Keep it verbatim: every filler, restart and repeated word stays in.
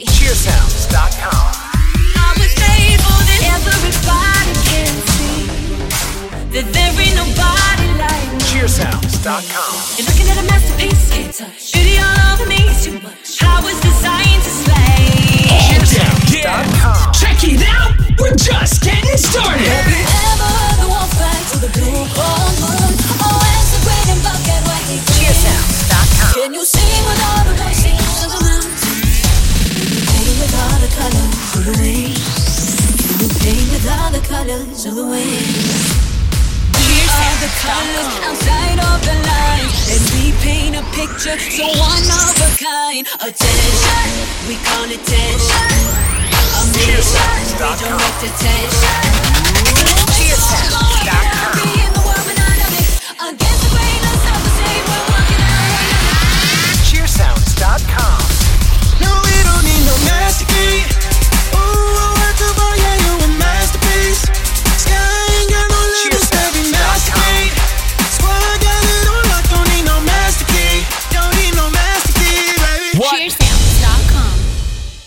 cheer sounds dot com. I was able that everybody can see that there ain't nobody like me. cheer sounds dot com. You're looking at a masterpiece, can't touch. Beauty all over me is too much. I was designed to slay. cheer sounds dot com. Check it out, we're just getting started. Have you ever heard the wolf fight to the blue corn moon? Oh, as the great and bucket what he cheer sounds dot com. Can you sing with all the voices of the mountains? Paint with all the colors of the wind. Can you paint with all the colors of the wind? All the colors outside of the line. Let me paint a picture so one of a kind. Attention, we call it tension. A mission, redirect attention. cheer sounds